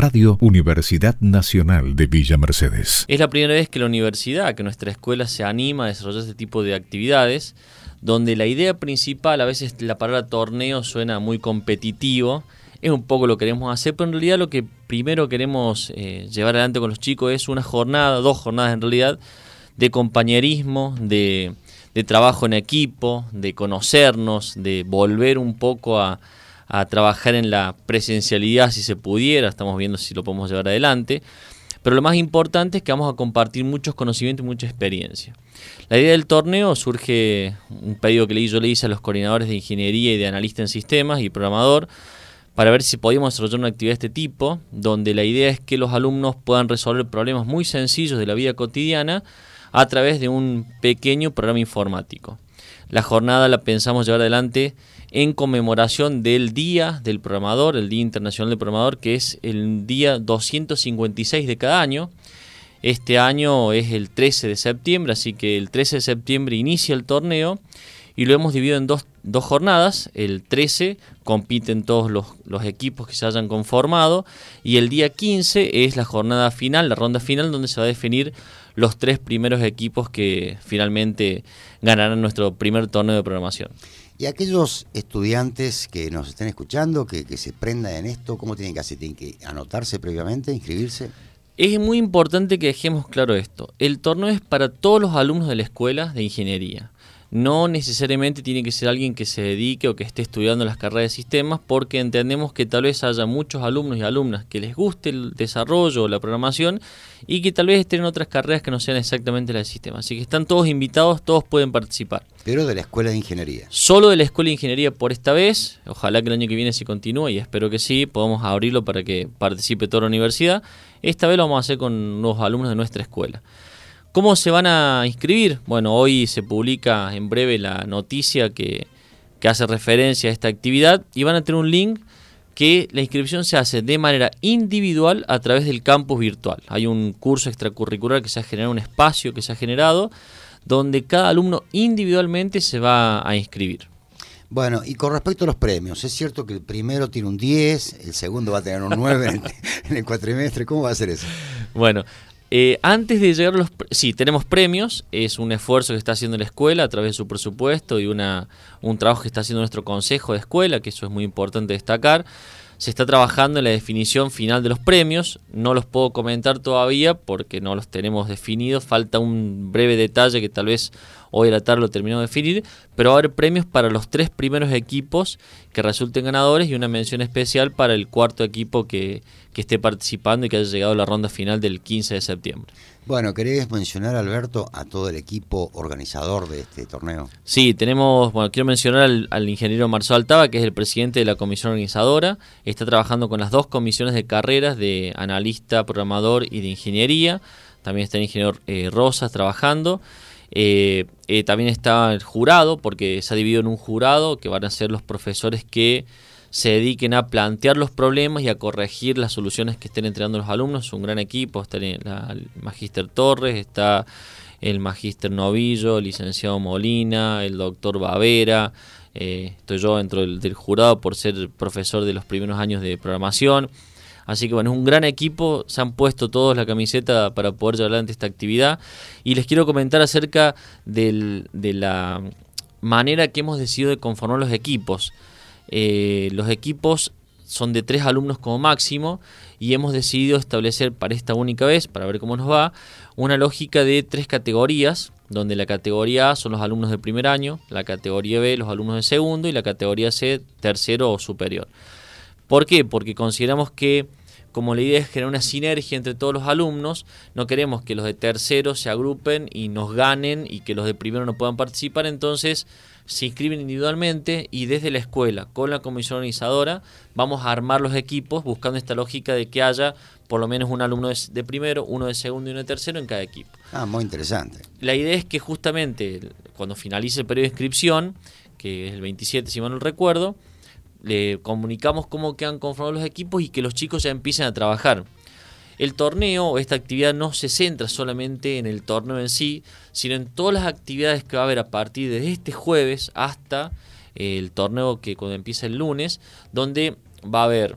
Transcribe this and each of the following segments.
Radio Universidad Nacional de Villa Mercedes. Es la primera vez que la universidad, que nuestra escuela se anima a desarrollar este tipo de actividades, donde la idea principal, a veces la palabra torneo suena muy competitivo, es un poco lo que queremos hacer, pero en realidad lo que primero queremos llevar adelante con los chicos es una jornada, 2 jornadas en realidad, de compañerismo, de trabajo en equipo, de conocernos, de volver un poco a trabajar en la presencialidad si se pudiera, estamos viendo si lo podemos llevar adelante, pero lo más importante es que vamos a compartir muchos conocimientos y mucha experiencia. La idea del torneo surge, un pedido que yo le hice a los coordinadores de ingeniería y de analista en sistemas y programador, para ver si podíamos desarrollar una actividad de este tipo, donde la idea es que los alumnos puedan resolver problemas muy sencillos de la vida cotidiana a través de un pequeño programa informático. La jornada la pensamos llevar adelante en conmemoración del Día del Programador, el Día Internacional del Programador, que es el día 256 de cada año. Este año es el 13 de septiembre, así que el 13 de septiembre inicia el torneo y lo hemos dividido en dos jornadas. El 13 compiten todos los equipos que se hayan conformado y el día 15 es la jornada final, la ronda final, donde se va a definir los 3 primeros equipos que finalmente ganarán nuestro primer torneo de programación. Y aquellos estudiantes que nos estén escuchando, que se prendan en esto, ¿cómo tienen que hacer? ¿Tienen que anotarse previamente, inscribirse? Es muy importante que dejemos claro esto. El torneo es para todos los alumnos de la escuela de ingeniería. No necesariamente tiene que ser alguien que se dedique o que esté estudiando las carreras de sistemas, porque entendemos que tal vez haya muchos alumnos y alumnas que les guste el desarrollo o la programación y que tal vez estén en otras carreras que no sean exactamente las de sistemas. Así que están todos invitados, todos pueden participar. Pero de la Escuela de Ingeniería. Solo de la Escuela de Ingeniería por esta vez. Ojalá que el año que viene se continúe y espero que sí, podamos abrirlo para que participe toda la universidad. Esta vez lo vamos a hacer con los alumnos de nuestra escuela. ¿Cómo se van a inscribir? Bueno, hoy se publica en breve la noticia que hace referencia a esta actividad y van a tener un link que la inscripción se hace de manera individual a través del campus virtual. Hay un curso extracurricular que se ha generado, un espacio que se ha generado, donde cada alumno individualmente se va a inscribir. Bueno, y con respecto a los premios, ¿es cierto que el primero tiene un 10, el segundo va a tener un 9 en el cuatrimestre? ¿Cómo va a ser eso? Bueno, antes de llegar a los... Sí, tenemos premios, es un esfuerzo que está haciendo la escuela a través de su presupuesto y un trabajo que está haciendo nuestro consejo de escuela, que eso es muy importante destacar. Se está trabajando en la definición final de los premios, no los puedo comentar todavía porque no los tenemos definidos, falta un breve detalle que tal vez hoy a la tarde lo terminamos de definir, pero va a haber premios para los 3 primeros equipos que resulten ganadores y una mención especial para el 4.º equipo que esté participando y que haya llegado a la ronda final del 15 de septiembre. Bueno, ¿querés mencionar, Alberto, a todo el equipo organizador de este torneo? Sí, quiero mencionar al ingeniero Marcelo Altava, que es el presidente de la comisión organizadora. Está trabajando con las 2 comisiones de carreras de analista, programador y de ingeniería. También está el ingeniero Rosas trabajando. También está el jurado, porque se ha dividido en un jurado que van a ser los profesores que se dediquen a plantear los problemas y a corregir las soluciones que estén entregando los alumnos. Es un gran equipo, está el magíster Torres, está el magíster Novillo, el licenciado Molina, el doctor Bavera, estoy yo dentro del jurado por ser profesor de los primeros años de programación. Así que bueno, es un gran equipo, se han puesto todos la camiseta para poder llevar adelante esta actividad. Y les quiero comentar acerca de la manera que hemos decidido de conformar los equipos. Los equipos son de 3 alumnos como máximo y hemos decidido establecer para esta única vez, para ver cómo nos va, una lógica de 3 categorías, donde la categoría A son los alumnos del primer año, la categoría B los alumnos de segundo y la categoría C tercero o superior. ¿Por qué? Porque consideramos que como la idea es generar una sinergia entre todos los alumnos, no queremos que los de tercero se agrupen y nos ganen y que los de primero no puedan participar, entonces se inscriben individualmente y desde la escuela, con la comisión organizadora, vamos a armar los equipos buscando esta lógica de que haya por lo menos un alumno de primero, uno de segundo y uno de tercero en cada equipo. Muy interesante. La idea es que justamente cuando finalice el periodo de inscripción, que es el 27 si mal no recuerdo, le comunicamos cómo quedan conformados los equipos y que los chicos ya empiecen a trabajar. El torneo, esta actividad no se centra solamente en el torneo en sí, sino en todas las actividades que va a haber a partir de este jueves hasta el torneo que cuando empieza el lunes, donde va a haber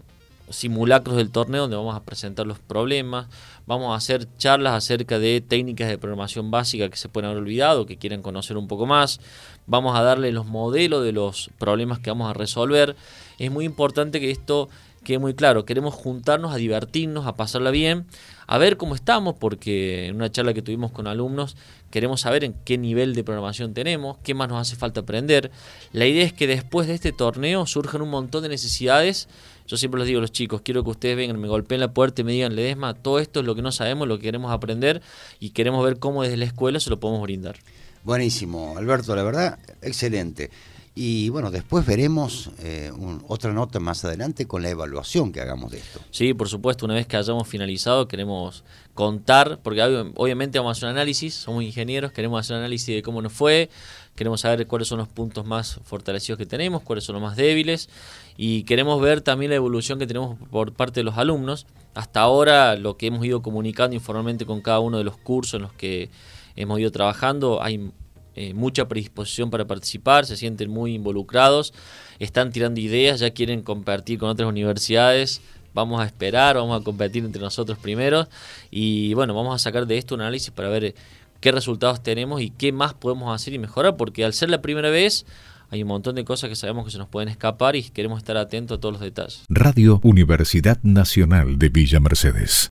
simulacros del torneo donde vamos a presentar los problemas, vamos a hacer charlas acerca de técnicas de programación básica que se pueden haber olvidado, que quieren conocer un poco más, vamos a darle los modelos de los problemas que vamos a resolver. Es muy importante que esto quede muy claro, queremos juntarnos a divertirnos, a pasarla bien, a ver cómo estamos, porque en una charla que tuvimos con alumnos queremos saber en qué nivel de programación tenemos, qué más nos hace falta aprender. La idea es que después de este torneo surjan un montón de necesidades. Yo siempre les digo a los chicos, quiero que ustedes vengan, me golpeen la puerta y me digan, Ledesma, todo esto es lo que no sabemos, lo que queremos aprender y queremos ver cómo desde la escuela se lo podemos brindar. Buenísimo, Alberto, la verdad, excelente. Y bueno, después veremos otra nota más adelante con la evaluación que hagamos de esto. Sí, por supuesto, una vez que hayamos finalizado queremos contar, porque obviamente vamos a hacer un análisis, somos ingenieros, queremos hacer un análisis de cómo nos fue, queremos saber cuáles son los puntos más fortalecidos que tenemos, cuáles son los más débiles, y queremos ver también la evolución que tenemos por parte de los alumnos. Hasta ahora lo que hemos ido comunicando informalmente con cada uno de los cursos en los que hemos ido trabajando, hay mucha predisposición para participar, se sienten muy involucrados, están tirando ideas, ya quieren compartir con otras universidades. Vamos a esperar, vamos a competir entre nosotros primero y bueno, vamos a sacar de esto un análisis para ver qué resultados tenemos y qué más podemos hacer y mejorar, porque al ser la primera vez hay un montón de cosas que sabemos que se nos pueden escapar y queremos estar atentos a todos los detalles. Radio Universidad Nacional de Villa Mercedes.